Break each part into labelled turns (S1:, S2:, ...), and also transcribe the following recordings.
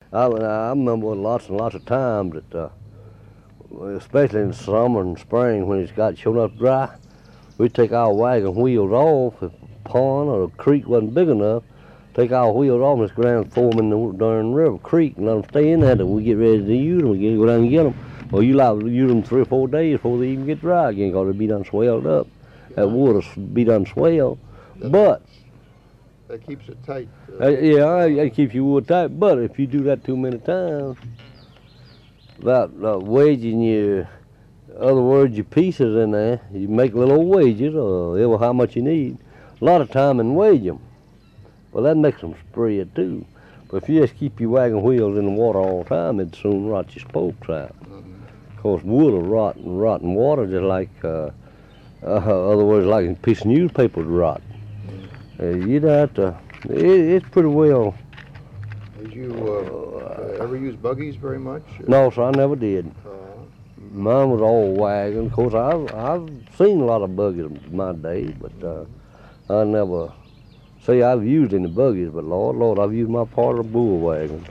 S1: I remember lots and lots of times that, especially in summer and spring when it's got shown up dry, we'd take our wagon wheels off if a pond or a creek wasn't big enough. Take our wheels off and just go down and throw them in the darn river creek and let them stay in there till we get ready to use them. We go down and get them. Well, you like to use them 3 or 4 days before they even get dry again, because they'll be done swelled up. That water'll be done swelled. But
S2: that keeps it tight.
S1: yeah, that keeps your wood tight. But if you do that too many times, without wedging your, other words, your pieces in there, you make little wedges, or ever how much you need. A lot of time and wedge them. Well, that makes them spread too. But if you just keep your wagon wheels in the water all the time, it'd soon rot your spokes out. Of course, wood will rot in water just like, other words, like a piece of newspaper would rot. You'd have to, it's pretty well.
S2: Did you ever use buggies very much?
S1: No, sir, I never did. Mine was all wagon. Of course, I've seen a lot of buggies in my day, but I never. See, I've used any buggies, but Lord, I've used my part of a bull wagon.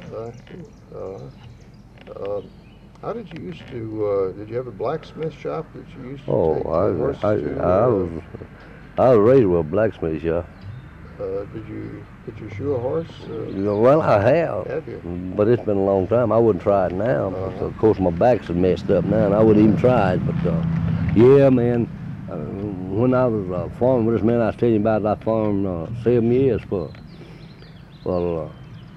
S2: How did you used to, did you have a blacksmith shop that you used to take horses to?
S1: I was raised with a blacksmith shop.
S2: Did you shoe a horse?
S1: Well, I have.
S2: Have you?
S1: But it's been a long time. I wouldn't try it now. Because, of course, my back's messed up now, and I wouldn't even try it. But, yeah, man, when I was farming with this man I was telling you about, I farmed 7 years for. Well,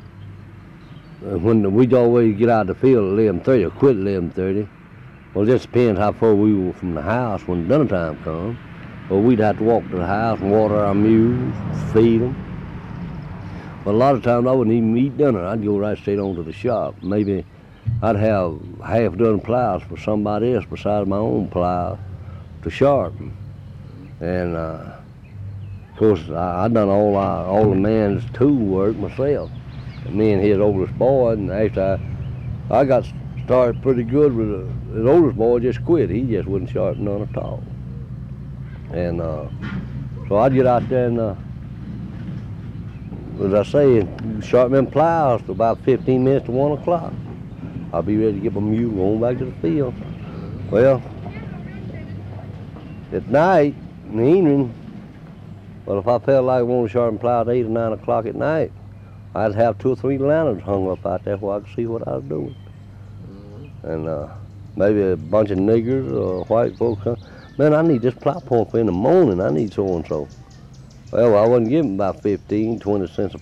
S1: when we'd always get out of the field at 11:30 or quit at 11:30. Well, it just depends how far we were from the house when dinner time comes. Well, we'd have to walk to the house and water our mules, feed them. But a lot of times I wouldn't even eat dinner. I'd go right straight on to the shop. Maybe I'd have half a dozen plows for somebody else besides my own plow to sharpen. And of course, I done all the man's tool work myself. Me and his oldest boy, and after I got started pretty good with his oldest boy, just quit. He just wouldn't sharpen none at all. And so I'd get out there and, as I say, sharpen them plows to about 15 minutes to 1 o'clock. I'll be ready to get my mule going back to the field. Well, at night, in the evening, well, if I felt like I wanted to sharpen plow at 8 or 9 o'clock at night, I'd have 2 or 3 lanterns hung up out there where I could see what I was doing. And maybe a bunch of niggers or white folks come, man, I need this plow point for in the morning. I need so-and-so. Well, I wasn't giving about 15, 20 cents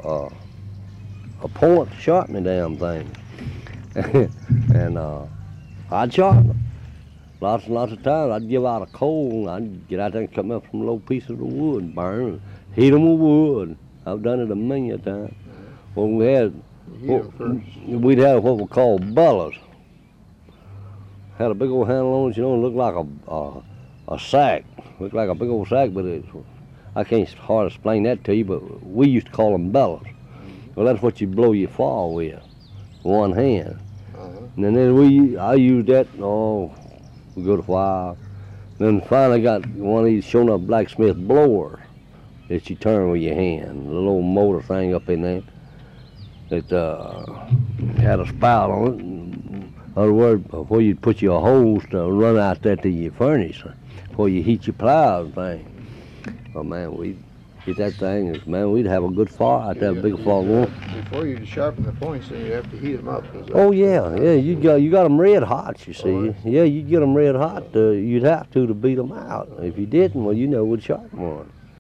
S1: a point to sharpen the damn thing. And I'd sharpen them. Lots and lots of times I'd give out a coal, and I'd get out there and cut me up some little pieces of wood and burn them, heat them with wood. I've done it a million times. Well, we'd have what we call bullers. Had a big old handle on it, you know, it looked like a sack. Looked like a big old sack, but I can't hardly explain that to you, but we used to call them bellers. Well, that's what you blow your fall with, one hand. And then I used that, we go to a while. Then finally got one of these shown up blacksmith blowers that you turn with your hand, a little old motor thing up in there that had a spout on it. In other words, where you'd put your hose to run out there to your furnace, before you heat your plow and thing. Oh man, we'd get that thing, man, we'd have a good fire out there, a big fire going.
S2: Before you sharpen the points, then you have to heat them up.
S1: Oh yeah, you got them red hot, you see. Yeah, you'd get them red hot. You'd have to beat them out. If you didn't, well, you know, we'd sharpen one.